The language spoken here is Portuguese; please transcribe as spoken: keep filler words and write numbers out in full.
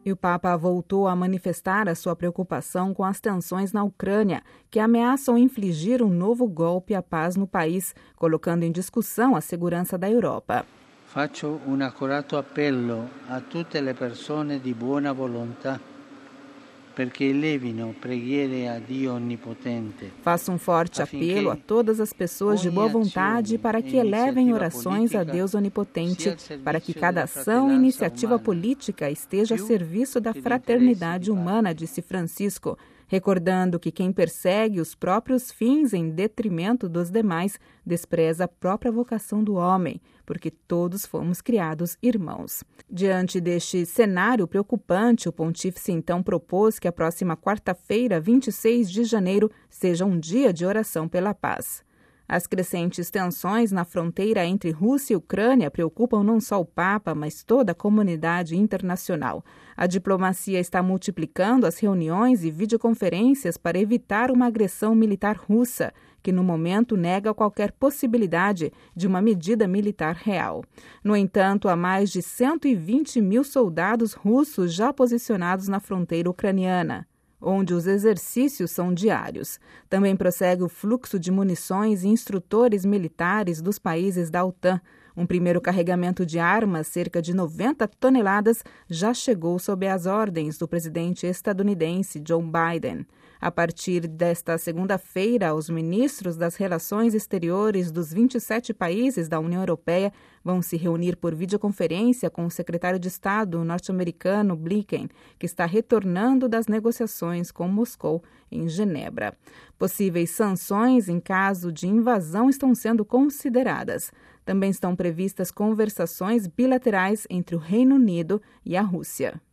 E o Papa voltou a manifestar a sua preocupação com as tensões na Ucrânia, que ameaçam infligir um novo golpe à paz no país, colocando em discussão a segurança da Europa. Faccio un accorato appello a tutte le persone di buona volontà perché elevino preghiere a Dio Onnipotente. Faço um forte apelo a todas as pessoas de boa vontade para que elevem orações a Deus Onipotente, para que cada ação e iniciativa política esteja a serviço da fraternidade humana, disse Francisco, recordando que quem persegue os próprios fins em detrimento dos demais despreza a própria vocação do homem, porque todos fomos criados irmãos. Diante deste cenário preocupante, o pontífice então propôs que a próxima quarta-feira, vinte e seis de janeiro, seja um dia de oração pela paz. As crescentes tensões na fronteira entre Rússia e Ucrânia preocupam não só o Papa, mas toda a comunidade internacional. A diplomacia está multiplicando as reuniões e videoconferências para evitar uma agressão militar russa, que no momento nega qualquer possibilidade de uma medida militar real. No entanto, há mais de cento e vinte mil soldados russos já posicionados na fronteira ucraniana, onde os exercícios são diários. Também prossegue o fluxo de munições e instrutores militares dos países da OTAN. Um primeiro carregamento de armas, cerca de noventa toneladas, já chegou sob as ordens do presidente estadunidense Joe Biden. A partir desta segunda-feira, os ministros das Relações Exteriores dos vinte e sete países da União Europeia vão se reunir por videoconferência com o secretário de Estado norte-americano Blinken, que está retornando das negociações com Moscou em Genebra. Possíveis sanções em caso de invasão estão sendo consideradas. Também estão previstas conversações bilaterais entre o Reino Unido e a Rússia.